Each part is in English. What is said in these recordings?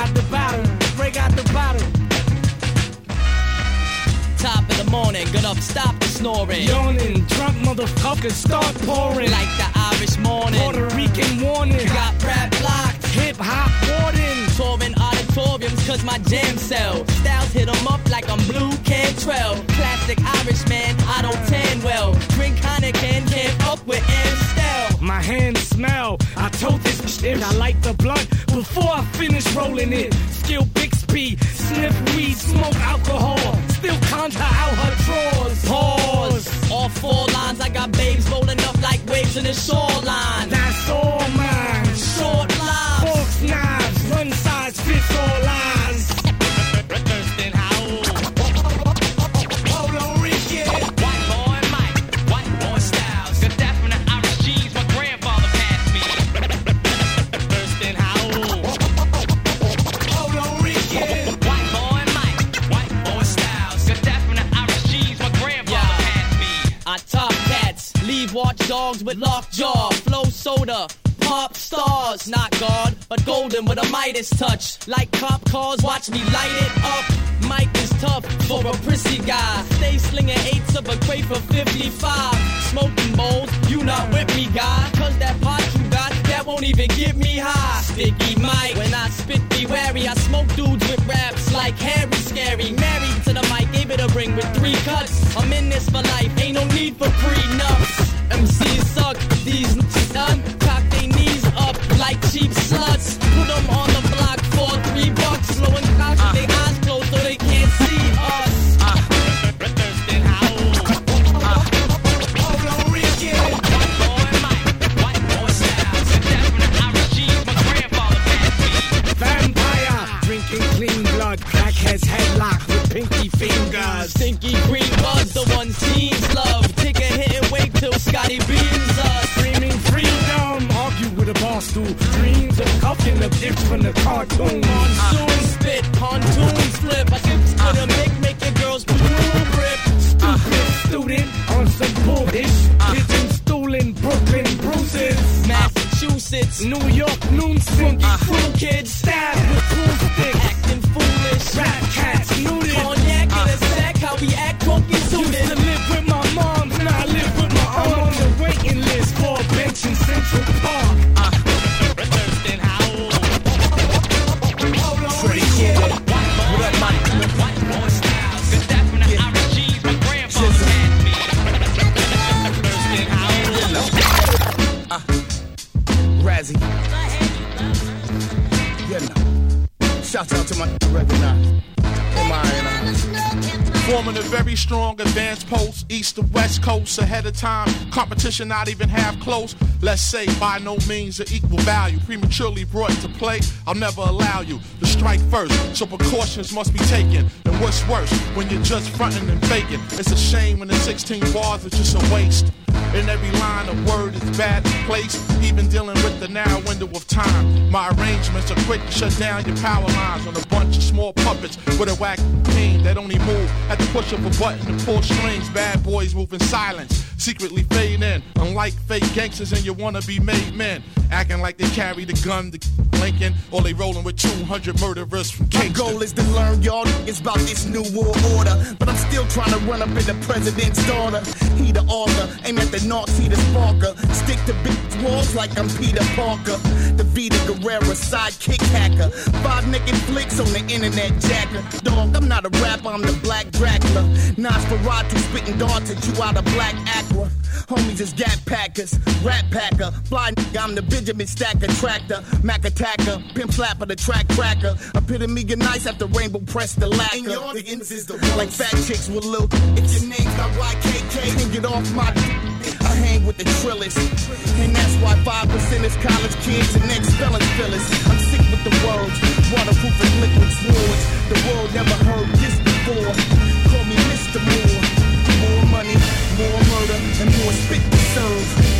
out the bottle, break out the bottle. Top of the morning, get up, stop the snoring. Yawning, drunk motherfuckers start pouring. Like the Irish morning. Puerto Rican warning. Got rap blocked. Hip-hop warning. Touring auditoriums cause my jam sell. Styles hit 'em up like I'm Blue Cantrell. Classic Irishman, I don't tan well. Drink Heineken, can't fuck with Amstel. My hands smell, I told this shit. I like the blunt before I finish rolling it. Skill Bixby, sniff weed, smoke alcohol. Still conjure out her drawers. Pause. All 4 lines, I got babes rolling up like waves in the shoreline. That's all mine. Short lives. Forks, knives, one size fits all lies. Thurston Howell. Polo Rican. White boy Mike, white boy Styles. The definite Irish genes my grandfather passed me. Thurston Howell. Polo Rican. White boy Mike, white boy Styles. The definite Irish genes my grandfather passed me. I top cats, leave watchdogs with locked jaw. Flow soda. Pop stars, not God, but golden with a Midas touch. Like cop cars, watch me light it up. Mike is tough for a prissy guy. Stay slinging 8s of a crate for 55. Smoking bowls, you not with me, guy. Cause that pot you got, that won't even get me high. Sticky Mike, when I spit, be wary. I smoke dudes with raps like Harry Scary. Married to the mic, gave it a ring with 3 cuts. I'm in this for life, ain't no need for prenups. MCs suck, these nuts done. Cock they knees up like cheap sluts. Put them on the block for $3. Blowing clouds with their eyes closed so they can't see us. Thurston Howell. Polo Rican. White boy Mike, white boy Styles. The definite Irish genes my grandfather passed me. Vampire. Drinking clean blood. Blackheads headlock with pinky fingers. Stinky green buzz, the ones teens love. Take a hit and wait till Scotty beams us. Screaming freedom. Argue with a bar stool. Dreams of cuffing the dick from the cartoon. Monsoon spit, pontoon slip. I just put a make your girls blue grip. Stupid student on some bullish. Pigeon stooling, Brooklyn bruises. Massachusetts, New York noon stinky. cool kids, Stabbed with broomsticks. acting foolish. Rat cats nuded. Cognac in a sack, how we act cocky Used to suited. live with my mom, now I live with my aunt. I'm on the waiting list for a bench in Central Park. Thurston Howell. Polo Rican. What up, Mike? White boy Styles. The definite Irish genes my grandfather had me. Thurston Howell. Razzie. You know. Shout out to my recognize. Forming a very strong advanced post, east to west coast, ahead of time. Competition not even half close. Let's say by no means of equal value. Prematurely brought to play, I'll never allow you to strike first. So precautions must be taken. And what's worse, when you're just fronting and faking. It's a shame when the 16 bars are just a waste. And every line of word is bad placed. Even dealing with the narrow window of time. My arrangements are quick to shut down your power lines on a bunch of small puppets with a whack team that only move at the push of a button to pull strings. Bad boys move in silence, secretly fade in. Unlike fake gangsters and your wannabe made men, acting like they carry the gun to Lincoln, or they rolling with 200 murderers from My Kingston. goal is to learn y'all niggas about this new world order, but I'm still trying to run up in the president's daughter. He the author, aim at the knocks, he the sparker. Stick to big walls like I'm Peter Parker. The Vita Guerrera sidekick hacker. 5 naked flicks on the internet jacker. Dog, I'm not a rapper, I'm the Black Dracula. Nosferatu spitting darts at you out of Black Aqua. Homies is gap packers, rat packer. Fly nigga, I'm the Benjamin Stacker tractor. Mac attacker, pimp slapper, the track cracker. Epitome of nice after rainbow press the lacquer. And your niggas is the like fat chicks with little. If your name's not YKK, then get off my I hang with the trillers. And that's why 5% is college kids and ex-felons feel us. I'm sick with the words, waterproof and liquid swords. The world never heard this before. Call me Mr. Moore. More money, more murder, and more spit to serve.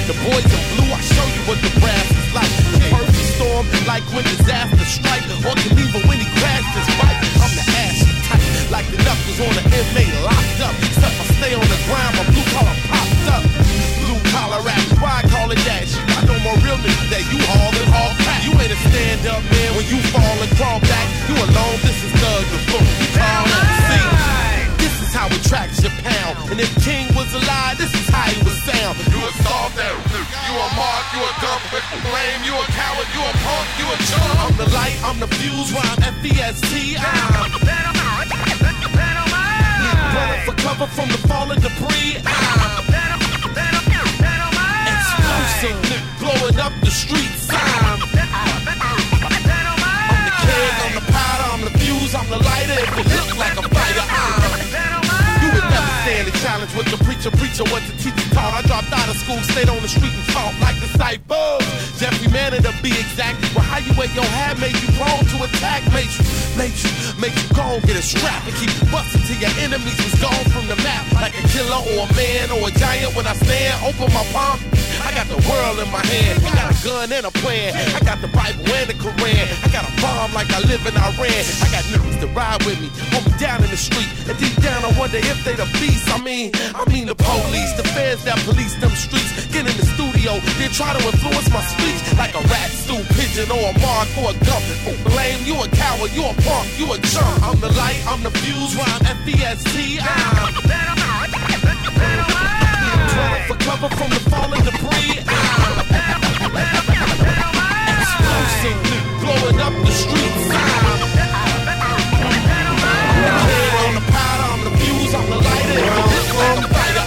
The boys in blue, I show you what the brass is like. The perfect storm, like when disaster strike, or can even when he crashed his bike. I'm the ass type, like the knuckles on an inmate locked up. Except I stay on the ground, my blue collar popped up. Blue collar rap, why I call it that? You got no more real niggas that you haul and haul back. You ain't a stand up man when you fall and crawl back. You alone, this is Thug the Book. You call it C. This is how it tracks your pound. And if King was alive, this is how he would sound. You a soft that, you a mark, you a dump, blame, you a coward, you a punk, you a chump. I'm the light, I'm the fuse, rhyme F-E-S-T. Running for cover from the falling debris. Explosive, blowing up the streets. I'm the kid, I'm the powder, I'm the fuse, I'm the lighter. If it look like a fighter, you would never stand a challenge with the preacher what the teacher taught. I dropped out of school, stayed on the street and taught like disciples. Jeffrey Manor to be exact. Well, how you wear your hat made you prone to attack. Made you go and get a strap and keep busting till your enemies was gone from the map. Like a killer or a man or a giant when I stand, open my palm. I got the world in my hand. I got a gun and a plan. I got the Bible and the Quran. I got a bomb like I live in Iran. I got niggas to ride with me, hold me down in the street. And deep down I wonder if they the beast. I mean the police, the feds that police them streets. Get in the studio, then try to influence my speech. Like a rat, stool, pigeon, or a mark, or a gump. Blame, you a coward, you a punk, you a chump. I'm the light, I'm the fuse, rhyme F-E-S-T. Running for cover from the falling debris. Explosive, blowing up the streets. I'm the powder, I'm the fuse, I'm the lighter. I'm the fighter.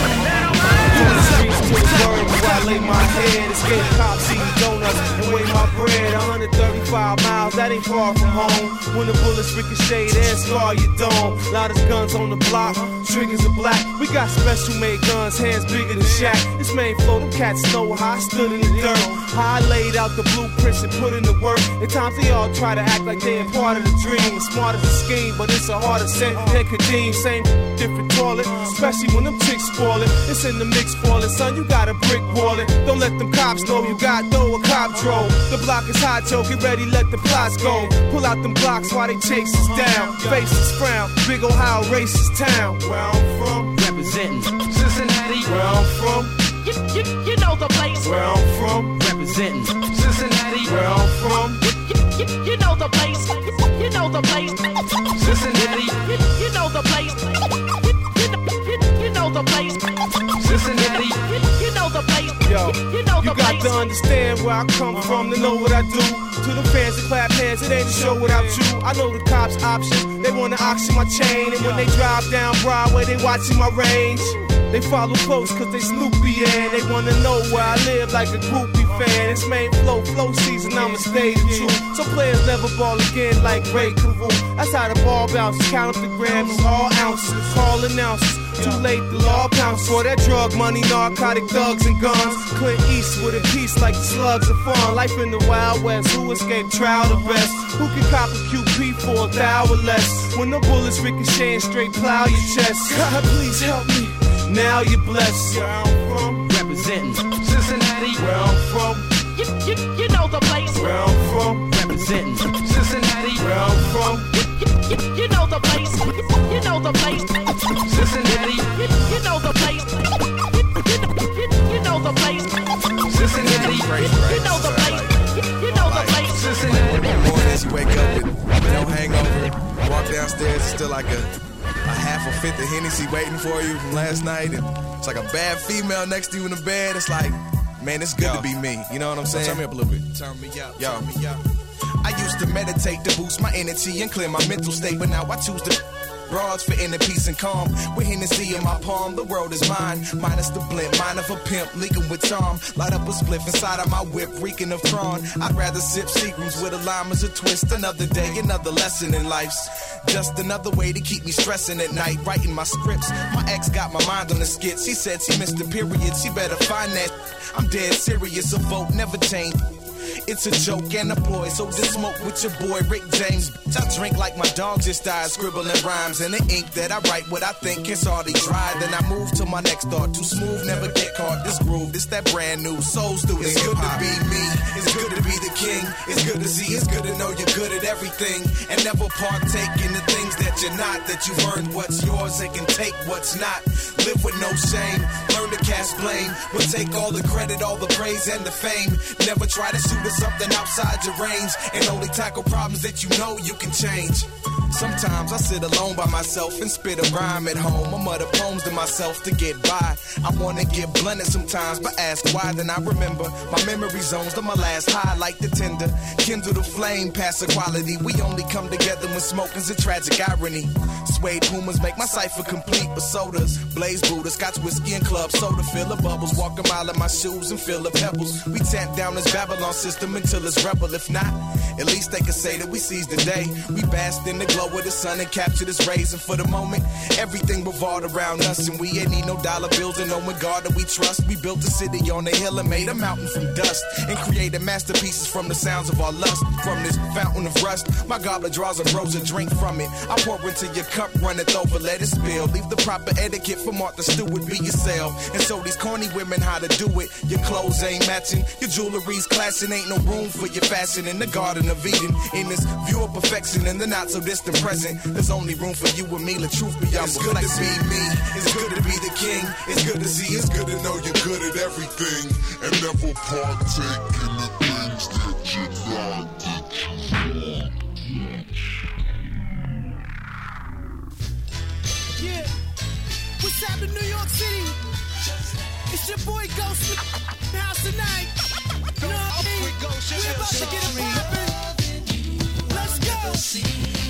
To the word where I lay my head, escape cops, eating donuts, and weigh my bread. 135 miles, that ain't far from home. When the bullets ricochet, they scar your dome. Loudest guns on the block, triggers are black. We got special made guns, hands bigger than Shaq. This main flow, them cats know how I stood in the dirt. How I laid out the blueprints and put in the work. At times they all try to act like they're part of the dream. As smart as a scheme, but it's a harder set than Kadeem. Same different toilet, especially when them chicks spoil it. It's in the mix for it, son, you got a brick wall it. Don't let them cops know you got though a cop drove. The block is hot, Joe, get ready, let the plots go. Pull out them blocks while they chase us down. Faces frown, big Ohio racist town. Where I'm from, Representing Cincinnati. where I'm from, You know the place. where I'm from, Representing Cincinnati. where I'm from, You know the place. You know the place. Cincinnati. You know the place. You know the place. Cincinnati. You know the place. yo. You know You the got place. to understand where I come from to know what I do. To the fans that clap hands, it ain't a show without you. I know the cops' options. They wanna auction my chain, and when they drive down Broadway, they watching my range. They follow close cause they Snoopy and they wanna know where I live like a groupie fan. It's main flow season, I'ma stay the truth. So players never ball again like Ray Carew. That's how the ball bounces, count up the grams, all ounces, call announcers. Too late, the law pounce for that drug money, narcotic thugs and guns. Clint Eastwood in peace like the slugs of fun. Life in the Wild West, who escaped trial the best? Who can cop a QP for $1,000 or less? When the bullets ricochet and straight plow your chest. God, please help me. Now you're blessed. Where I'm from, Representing Cincinnati. where I'm from, You know the place. where I'm from, Representing Cincinnati. where I'm from, You know the place. You know the place. Cincinnati. You know the place. You know the place. Cincinnati. You know the place. You know the place. Cincinnati. Mornings you wake up with no hangover, walk downstairs, it's still like a half a fifth of Hennessy waiting for you from last night, and it's like a bad female next to you in the bed. It's like, man, it's good to be me. You know what I'm saying? Turn me up a little bit. Turn me up. Yo. Turn me up. I used to meditate to boost my energy and clear my mental state, but now I choose to broads for inner peace and calm. With Hennessy in my palm, the world is mine. Minus the blimp, mind of a pimp, leaking with charm. Light up a spliff inside of my whip, reeking of Tron. I'd rather sip Seagrams with a lime as a twist. Another day, another lesson in life's just another way to keep me stressing at night. Writing my scripts, my ex got my mind on the skits. She said she missed the period, she better find that. I'm dead serious, a vote never changed. It's a joke and a ploy, so just smoke with your boy Rick James. I drink like my dog just died, scribbling rhymes in the ink that I write what I think is already dry. Then I move to my next thought, too smooth, never get caught. This groove, this that brand new soul student. It's good to be me, it's good to be the king. It's good to see, it's good to know you're good at everything, and never partake in the things that you're not. That you've earned what's yours, they can take what's not. Live with no shame, learn to cast blame. We'll take all the credit, all the praise and the fame. Never try to shoot at something outside your range, and only tackle problems that you know you can change. Sometimes I sit alone by myself and spit a rhyme at home. I mutter poems to myself to get by. I wanna get blunted sometimes, but ask why. Then I remember my memory zones to my last high, like the tinder. Kindle the flame, past equality. We only come together when smoking's a tragic irony. Suede Pumas make my cipher complete with sodas. Blaze Buddha, Scotch whiskey and club soda. Fill the bubbles, walk a mile in my shoes and fill the pebbles. We tamp down this Babylon system until it's rebel. If not, at least they can say that we seized the day. We basked in the glow of the sun and captured its rays. And for the moment, everything revolved around us. And we ain't need no dollar bills and no God that we trust. We built a city on a hill and made a mountain from dust, and created masterpieces from the sounds of our lust. From this fountain of rust, my goblet draws and grows a drink from it. I pour into your cup, run it over, let it spill. Leave the proper etiquette for Martha Stewart, be yourself. And so these corny women how to do it. Your clothes ain't matching, your jewelry's clashing. Ain't no room for your fashion in the Garden of Eden. In this view of perfection in the not so distant present, there's only room for you and me. The truth be I'm good to be me, it's good to be the king. It's good to see, it's good to know you're good at everything, and never partake in the things that you're not, that you want. Yeah, what's happening, New York City? It's your boy Ghost in the house tonight. You know what I mean? We're about to get it poppin'. Let's go.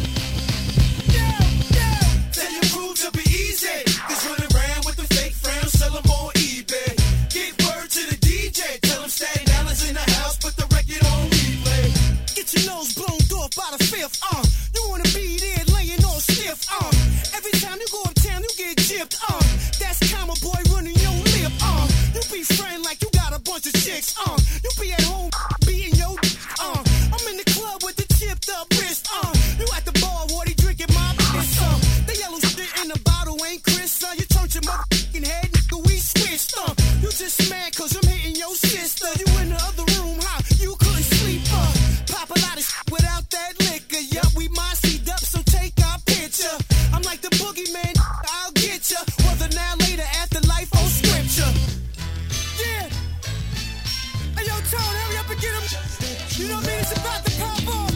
Tell your crew to be easy. Just run around with the fake friends, sell them on eBay. Get word to the DJ, tell them Staten Island's in the house, put the record on replay. Get your nose blown off by the fifth, you wanna be there laying all stiff, every time you go uptown, you get gypped, that's Comma Boy running your lip, you be friend like you got a bunch of chicks, you be at home beating your I'm in the club with the chipped up wrist, you at the bar, Wardy drinking my piss, the yellow shit in the bottle ain't Chris, you turned your motherfucking head, nigga, we switched, you just mad cause I'm hitting your sister, you in the other room, you couldn't sleep, pop a lot of shit without that liquor, yup, we mossied up, so take our picture, I'm like the boogeyman, I'll get ya, whether now, later, afterlife, or scripture, yeah, hey yo, Tone, hurry up and get him, you know what I mean, it's about to pop off,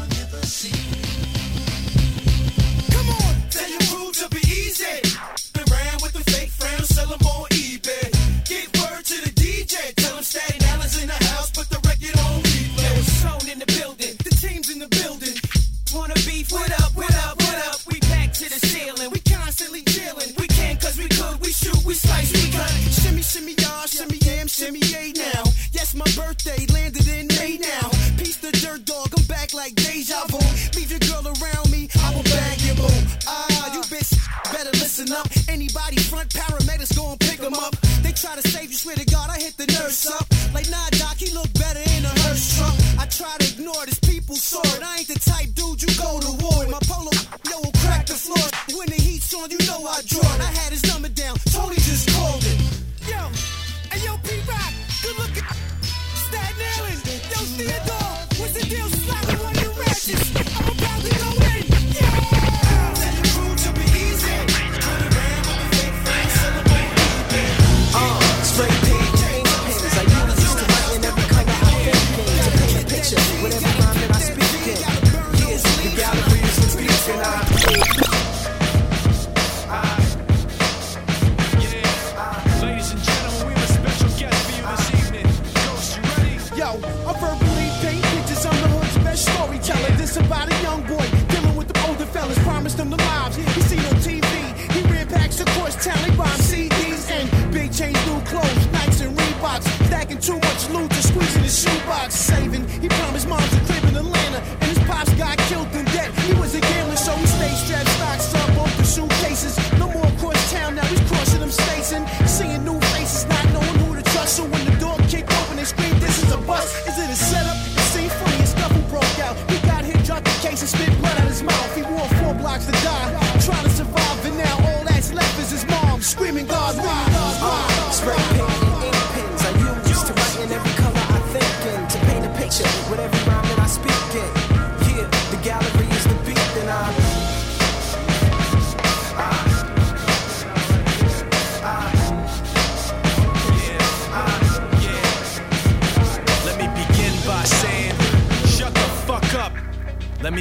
come on, tell your crew to be easy, around with the fake friends, sell them on eBay, get word to the DJ, tell them Staten Island's in the house, put the record on replay, yo, it's Tone in the building, the team's in the building, wanna beef, what up, what up, what up, we back to the ceiling, we constantly dealing, we can cause we could, we shoot, we slice, we cut, shimmy, shimmy, y'all, shimmy, yam, shimmy, yay now, yes, my birthday landed in May now, peace the dirt dog, I'm back like deja vu, leave your girl around me, I will bag your boo, you bitch, better listen up, anybody front, paramedics gon' pick them up, they try to save you, swear to God, I hit the nurse up, like nah, doc, he look better in a hearse truck, I try to ignore this, people saw it, I ain't the type dude, you go to war with, my polo, yo, will crack the floor, when the heat's on, you know I draw it, I had his number down, Tony just called it, yo, hey yo, P-Rock, good looking, Staten Island, yo, Theodore, what's the deal, slapping one of your ratchets, I'm about to go in, yeah, tell your crew to be easy, run around with the fake friends, sell them on eBay, straight pins, I used to write in every kind of outfit to paint a picture with every rhyme that I speak in. Here's the gallery is the speech and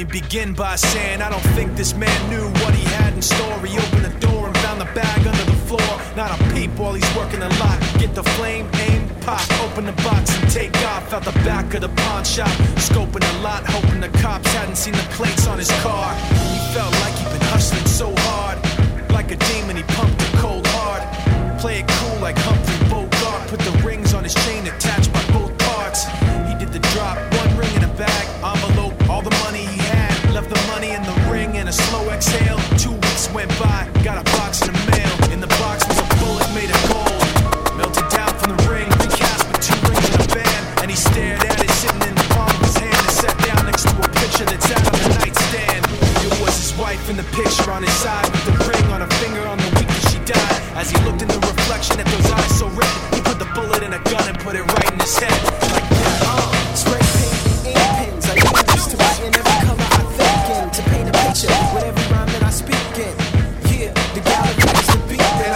me begin by saying I don't think this man knew what he had in store. He opened the door and found the bag under the floor. Not a peep while he's working a lot. Get the flame, aim, pop, open the box and take off out the back of the pawn shop. Scoping a lot, hoping the cops hadn't seen the plates on his car. He felt like he'd been hustling so hard. Like a demon, he pumped it cold hard. Play it cool like Humphrey Bogart. Put the rings on his chain attached by both parts. He did the drop, one ring in a bag, envelope, all the money he had. Left the money in the ring and a slow exhale. 2 weeks went by, got a box in the mail. In the box was a bullet made of gold. Melted down from the ring, recast with 2 rings in a band. And he stared at it sitting in the palm of his hand and sat down next to a picture that's out on the nightstand. It was his wife in the picture on his side with the ring on her finger on the week that she died. As he looked in the reflection at those eyes so red, he put the bullet in a gun and put it right in his head. Like that, Spray paint and ink pens. I use to write in every color I think in. To paint a picture with every rhyme that I speak in. Yeah, the gallery is the beat that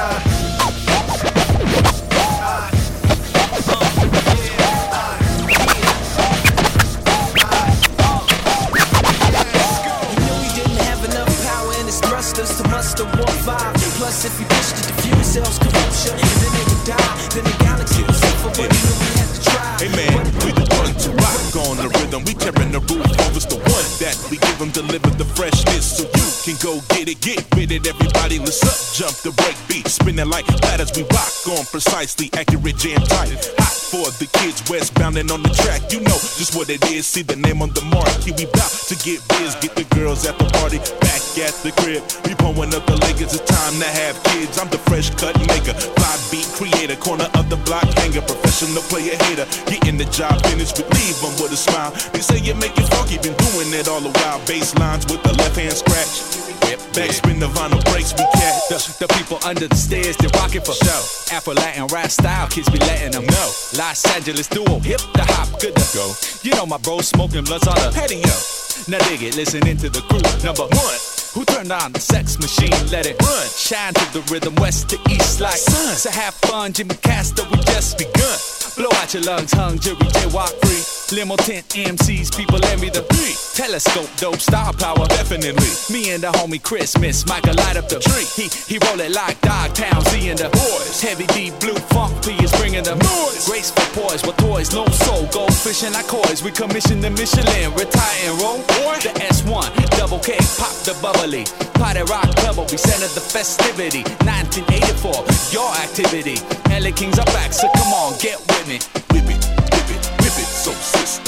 to muster 1-5. Plus, if you push the diffuse cells, corruption, and then they would die. Then the galaxy would suffer, but he knew we had to try. Hey man, we the one to rock on the rhythm. We tearing the roof off. It's the one that we give them, deliver the freshness, so you can go get it, get with it. Everybody, let's up, jump the break beat, spinning like ladders. We rock on precisely, accurate, jam tight. Hot for the kids westbound and on the track. You know just what it is. See the name on the marquee. We bout to get biz, get the girls at the party, back at the crib. We pulling up the leg. It's time to have kids. I'm the fresh cut maker, 5-beat creator, corner of the block hanger, professional player hater. Getting the job finished, but leave them with a smile. They say you make it funky, been doing it all a while. Bass lines with the left hand scratch. Backspin the vinyl breaks, we catch. The people under the stairs, they rockin' for show. Afro-Latin rap style, kids be letting them know. Los Angeles duo, hip the hop, good to go. You know my bro smoking blunts on the patio. Now dig it, listening to the crew. Number 1, who turned on the sex machine, let it run. Shine to the rhythm, west to east like sun. So have fun, Jimmy Castor, we just begun. Blow out your lungs, hung, jury, jaywalk free. Limo tent MCs, people envy the beat. Telescope, dope, star power, definitely. Me and the homie Chris, Miss Michael light up the tree. He roll it like Dogtown, seeing the boys. Heavy D, blue funk P is bringing the noise. Graceful poise with toys, no soul. Go fishing like coys, we commission the Michelin. Retire and roll, the S1, double K, pop the bubbly. Party rock club, we centered the festivity. 1984, your activity. LA Kings are back, so come on, get with me. Whip it, whip it, whip it, so sister.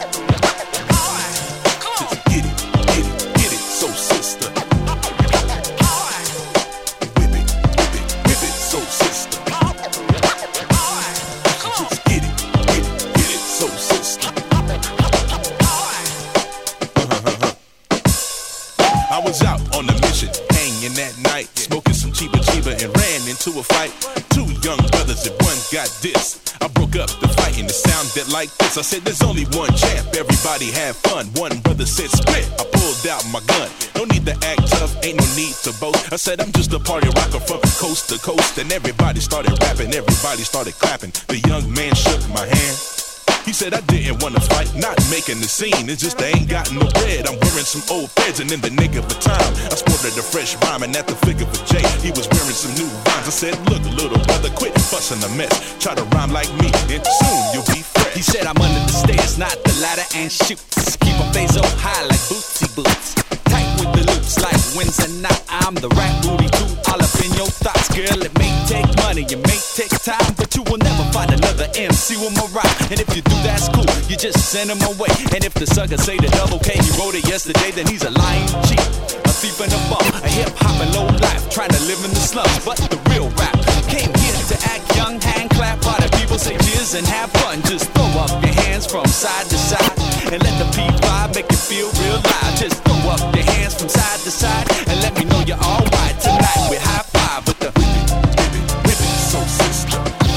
Just get it, so sister. Whip it, so sister. Just get it, so sister. I was out on a mission, hanging that night, smoking some Chiba and ran into a fight. 2 young brothers and one got this. I broke up the fight and it sounded like this. I said there's only one champ, everybody have fun. One brother said split, I pulled out my gun. No need to act tough, ain't no need to boast. I said I'm just a party rocker from coast to coast. And everybody started rapping, everybody started clapping. The young man shook my hand. He said I didn't wanna fight, not making the scene. It's just I ain't got no bread. I'm wearing some old feds and in the nick of a time I sported a fresh rhyme and at the figure for Jay he was wearing some new rhymes. I said look little brother, quit busting a mess. Try to rhyme like me and soon you'll be fresh. He said I'm under the stairs, not the ladder and shoots. Keep my face up high like bootsy boots. Tight with the loops like wins and not. I'm the rap booty too, all up in your thoughts, girl. It may take money, it may take time, but you will never find another MC with my rhyme. And if you do, that's cool, you just send him away. And if the sucker say the double K, he wrote it yesterday, then he's a lying cheat, a thief in the bum, a hip-hopping low life, trying to live in the slums. But the real rap came here to act young, hand clap, while the people say cheers and have fun. Just throw up your hands from side to side and let the P5 make you feel real live. Just throw up your hands from side to side and let me know you're alright tonight. We high five with the whip it, so sister.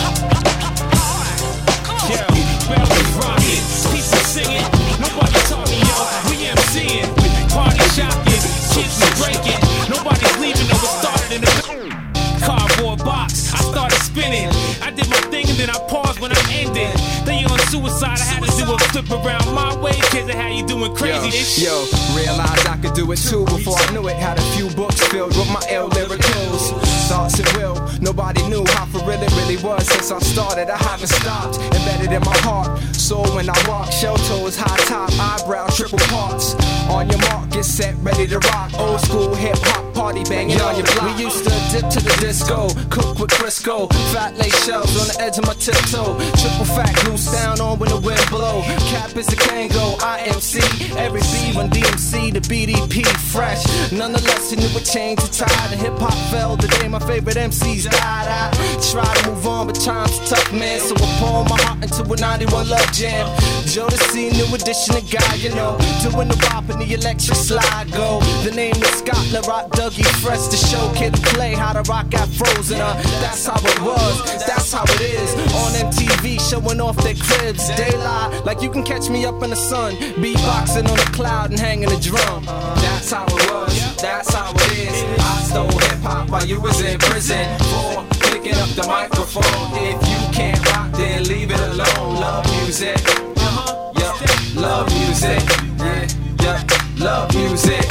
Yeah, well, we rockin', people singing, nobody talking, yo, we MCing, party shocking, kids be breaking, nobody's leaving, no, it started in the cardboard box. I started spinning, I did my thing and then I paused when I ended. Then you suicide, I had to do a flip around my way, cause of how you doing crazy shit. Yo, realized I could do it too. Before I knew it, had a few books filled with my ill lyricals. Thoughts and will, nobody knew how for real it really was. Since I started, I haven't stopped, embedded in my heart. So when I walk, shell toes, high top, eyebrow, triple parts. On your mark, get set, ready to rock. Old school hip hop party banging on your block. We used to dip to the disco, cook with Crisco, fat lace shells on the edge of my tiptoe. Triple fat, loose down on when the wind blow. Cap is a Kango, IMC. Every B from DMC to BDP, fresh. Nonetheless, I knew it changed the tide. And hip hop fell the day my favorite MCs died. I try to move on, but time's tough, man. So I pour my heart into a 91 Love Jam. Jodeci, new edition of guy, you know, doing the bop and the electric slide go. The name is Scott LaRock, Dougie Fresh to show kid to play how to rock afros. And that's how it was, that's how it is. On MTV, showing off their cribs. Daylight, like you can catch me up in the sun, beatboxing on the cloud and hanging a drum. That's how it was, that's how it is. I stole hip hop while you was in prison for picking up the microphone. If you can't rock, then leave it alone. Love music, yup, love music, yeah, love music.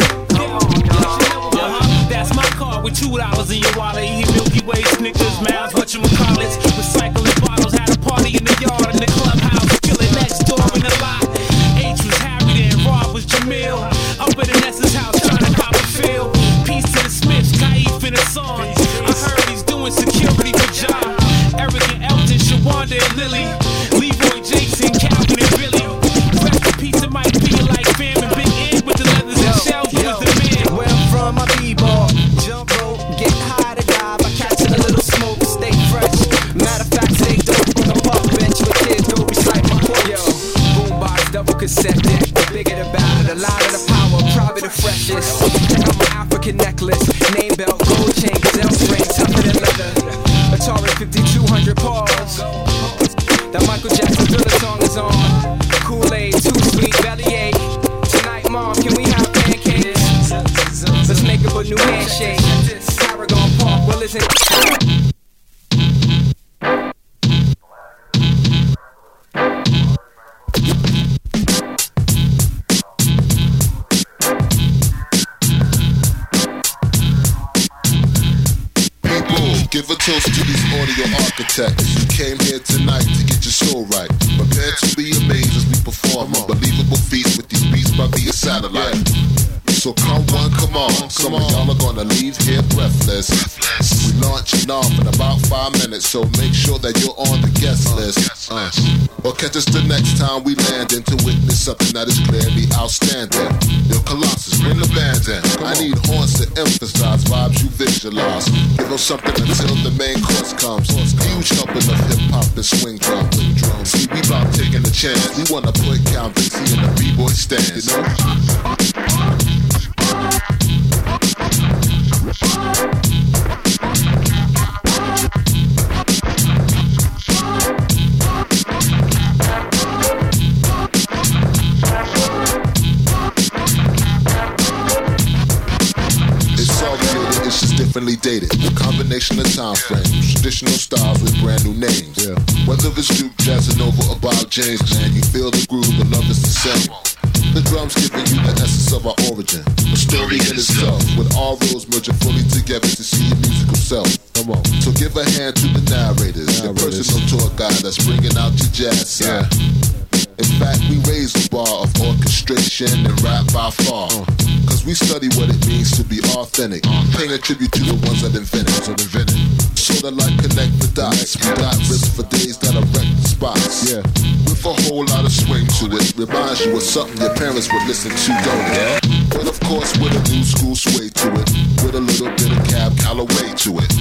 That's my car with $2 in your wallet. Eating Milky Way, Snickers, Mounds, whatchamacallits. Recycling bottles, had a party in the yard, in the clubhouse. Killing next door in the lot. H was Harry, then Rob was Jamil. Up at Vanessa's house, trying to cop a feel. Peace to the Smiths, Kaif in the song. I heard he's doing security for John. Eric and Elton, Shawanda and Lily. Leroy, Jason, Calvin and Billy. Rest in peace, it might be like fam and Big Ed with the leathers and shells. Who was the man? Where I'm from, I b-ball, jump rope, get high to dive. I catching a little smoke, stay fresh. Matter of fact, stay dope on the park bench with kids go recite my quotes. Yo, boombox, double cassette deck, the bigger the better, the louder the power, probably the freshest. Check out my African necklace, name belt, gold chain, gazelle string, tougher than leather. Atari 5200 pause. That Michael Jackson Thriller song is on. Kool-Aid, too sweet, bellyache. Tonight, mom, can we have pancakes? Let's make up a new handshake. Paragon Park, well, listen. Give a toast to these audio architects. You came here tonight to get your soul right. Prepare to be amazed as we perform unbelievable feats with these beats by via satellite. So come on, come on. Some of y'all are gonna leave here breathless. We launching off in about 5 minutes, so make sure that you're on the guest list. Or catch us the next time we land in to witness something that is clearly outstanding. Yo, Colossus, bring the band in. I need horns to emphasize vibes you visualize. Give us something until the main course comes. Huge helping of hip-hop and swing drum. See, we about taking a chance. We wanna put Count Basie in the B-boy stands, you know? It's just differently dated. A combination of time frames, traditional styles with brand new names. Whether it's Duke, Jazzanova, or Bob James, man, you feel the groove, the love is the same. The drums giving you the essence of our origin, a story in itself, with all roads merging fully together to see your musical self. Come on. So give a hand to the narrators, the personal tour guide that's bringing out your jazz side. In fact, we raise the bar of orchestration and rap by far. Cause we study what it means to be authentic, paying a tribute to the ones that invented. Sorta like connect the dots, we got risk for days that are wreck the spots. With a whole lot of swing to it, reminds you of something your parents would listen to, don't it? But of course with a new school sway to it, with a little bit of Cab Calloway to it.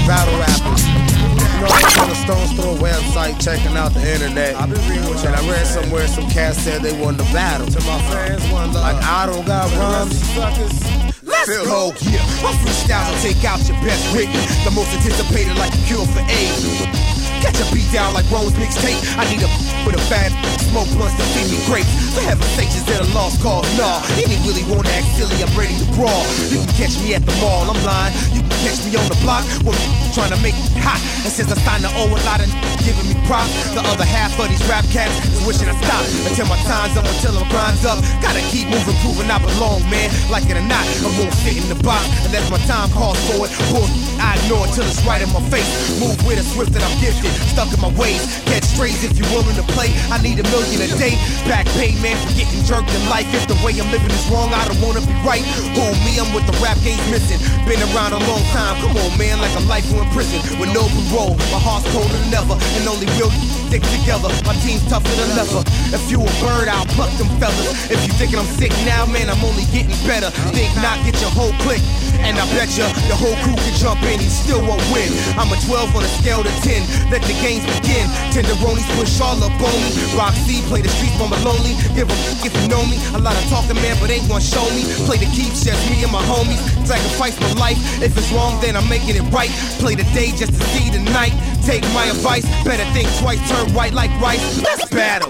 Checking out the internet, and I read somewhere some cats said they won the battle. To my fans, one love. Like I don't got rhymes. Let's go. Yeah, my freestyle will take out your best written. The most anticipated like a cure for AIDS. Catch a beat down like Rome's mixtape. I need a with a fat smoke blunts to feed me grapes. For heaven's sakes, is that a lost cause? Nah, any really wanna act silly, I'm ready to brawl. You can catch me at the mall, I'm lying. You can catch me on the block, when trying to make it hot. And since I signed to owe a lot of giving me props, the other half of these rap cats is wishing I stopped. Until my time's up, until I'm grind's up. Gotta keep moving, proving I belong, man. Like it or not, I won't sit in the box unless my time calls for it. Bull, I ignore it till it's right in my face. Move with a swift that I'm gifted, stuck in my ways. Catch strays if you're willing to play. I need $1 million a day. Back pay, man, for getting jerked in life. If the way I'm living is wrong, I don't wanna be right. Who me? I'm with the rap game's missing. Been around a long time. Come on, man, like a life in prison with no parole. My heart's colder than ever, and only real stick together. My team's tougher than leather. If you a bird, I'll pluck them feathers. If you thinking I'm sick now, man, I'm only getting better. Think not, get your whole clique. And I bet ya the whole crew can jump in, he still won't win. I'm a 12 on a scale to 10. Let the games begin. Tenderonis push all up on me. Rock C, play the streets for my lonely. Give a if you know me. A lot of talking, man, but ain't gonna show me. Play the keeps, just me and my homies. Sacrifice my life. If it's wrong, then I'm making it right. Play the day just to see the night. Take my advice. Better think twice, turn white like rice. Let's battle.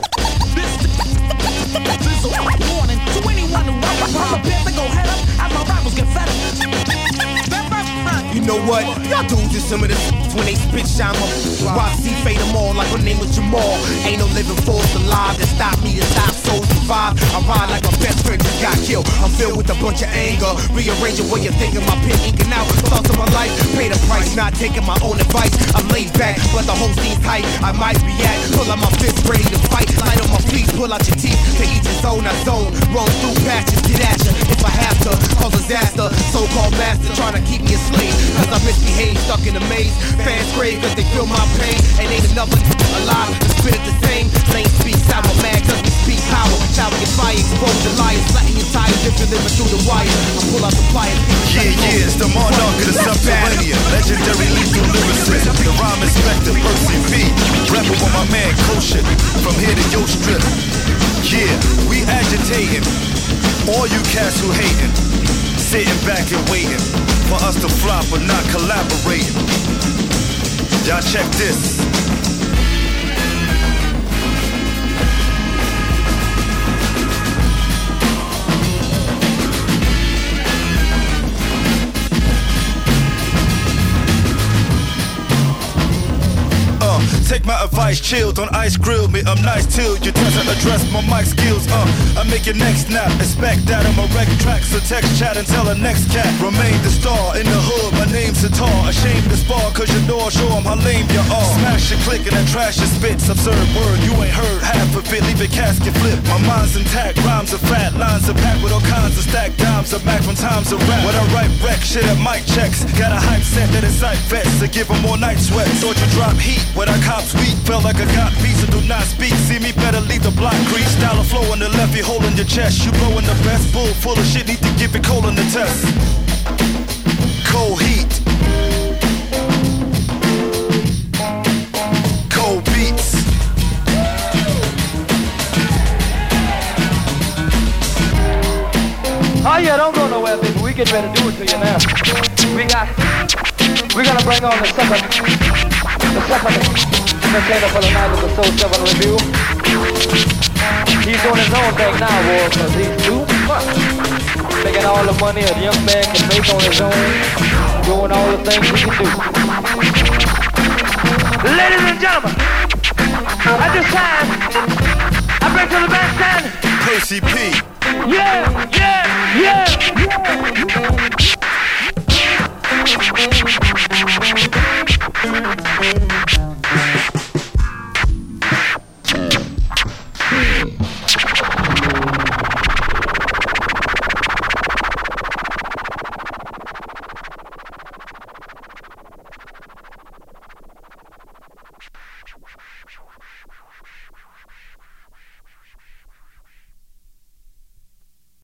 This is a warning to anyone who wants to prepare to go head up as my rivals get fed up. You know what? Y'all dudes is some of this when they spit shine my Rock C fade them all like my name was Jamal. Ain't no living force alive that stop me to stop souls survive. I ride like my best friend just got killed. I'm filled with a bunch of anger. Rearranging what you're thinking, my pen inking out thoughts of my life. Pay the price, not taking my own advice. I'm laid back, but the whole scene's tight. I might be at, pull out my fist, ready to fight. Light on my fleece, pull out your teeth. To each his own, I zone. Roll through patches, get at ya. If I have to, cause disaster. So-called master trying to keep me a slave. Cause I misbehave, stuck in a maze. Fans crave cause they feel my pain. And ain't another alive to spit it the same. Lane speaks sour, mad cause we speak power. Shower your fire, expose the liars. Flatten your tires if you're living through the wire. I pull out the pliers. Yeah, it's the monarch of the subterranean. Legendary lethal lyricist. The rhyme inspector, Percy V. Rapping with my man, Kosher. From here to Yo Strip. Yeah, we agitating. All you cats who hating. Sitting back and waiting for us to flop but not collaborating. Y'all check this. Take my advice, chilled on ice, grill me, I'm nice till you doesn't address my mic skills. I make your next snap, expect that I'm a wreck track. So text, chat, and tell the next cat. Remain the star in the hood, my name's Satar. Ashamed to spar, cause you know I show 'em how lame you are. Smash your click and then trash your spits. Absurd word, you ain't heard half of it, leave a casket flip. My mind's intact, rhymes are fat, lines are packed with all kinds of stacked dimes are back from times of rap. When I write wreck, shit at mic checks. Got a hype set that incite vets to give 'em more night sweats. Thought you drop heat when I cop sweet. Felt like I got beats, so do not speak. See me better leave the block crease. Style of flow on the left, you holding your chest. You blowing the best, bull full of shit, need to give it cold on the test. Cold heat. Cold beats. Oh yeah, don't go nowhere, baby. We get ready to do it to you now. We're gonna bring on the second entertainer for the night of the Soul 7 review. He's doing his own thing now, boy, because he's too much. Making all the money a young man can make on his own, doing all the things he can do. Ladies and gentlemen, at this time, I bring to the bandstand Percy P. Yeah.